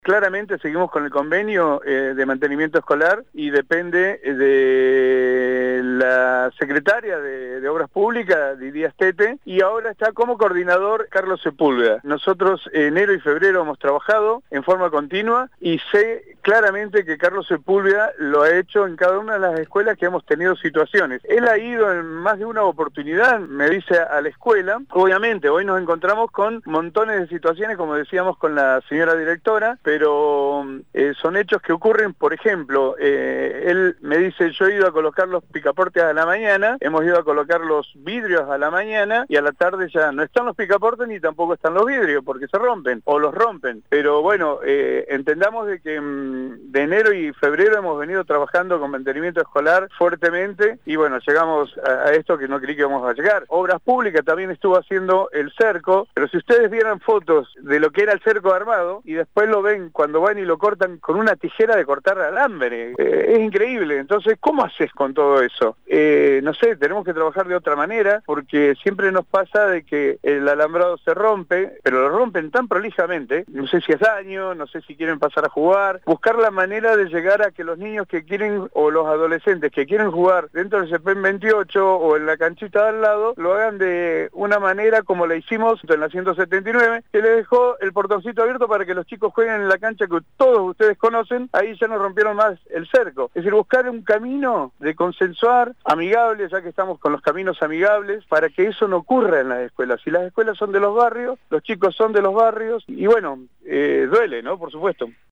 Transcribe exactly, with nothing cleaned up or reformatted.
Claramente seguimos con el convenio eh, de mantenimiento escolar y depende de la secretaria de, de Obras Públicas, Lidia Estete, y ahora está como coordinador Carlos Sepúlveda. Nosotros enero y febrero hemos trabajado en forma continua y sé claramente que Carlos Sepúlveda lo ha hecho en cada una de las escuelas que hemos tenido situaciones. Él ha ido en más de una oportunidad, me dice, a la escuela. Obviamente hoy nos encontramos con montones de situaciones, como decíamos con la señora directora, pero eh, son hechos que ocurren. Por ejemplo, eh, él me dice, yo he ido a colocar los picaportes a la mañana, hemos ido a colocar los vidrios a la mañana y a la tarde ya no están los picaportes ni tampoco están los vidrios porque se rompen o los rompen. Pero bueno, eh, entendamos de que mmm, de enero y febrero hemos venido trabajando con mantenimiento escolar fuertemente y bueno, llegamos a, a esto que no creí que íbamos a llegar. Obras Públicas también estuvo haciendo el cerco, pero si ustedes vieran fotos de lo que era el cerco armado y después lo ven cuando van y lo cortan con una tijera de cortar alambre, eh, es increíble. Entonces, ¿cómo haces con todo eso? Eh, no sé, tenemos que trabajar de otra manera, porque siempre nos pasa de que el alambrado se rompe, pero lo rompen tan prolijamente, no sé si es daño, no sé si quieren pasar a jugar, buscar la manera de llegar a que los niños que quieren, o los adolescentes que quieren jugar dentro del CEPEN veintiocho o en la canchita de al lado, lo hagan de una manera como la hicimos en la ciento setenta y nueve, que le dejó el portoncito abierto para que los chicos jueguen en la cancha que todos ustedes conocen. Ahí ya no rompieron más el cerco. Es decir, buscar un camino de consensuar, amigable, ya que estamos con los caminos amigables, para que eso no ocurra en las escuelas. Si las escuelas son de los barrios, los chicos son de los barrios, y bueno, eh, duele, ¿no? Por supuesto.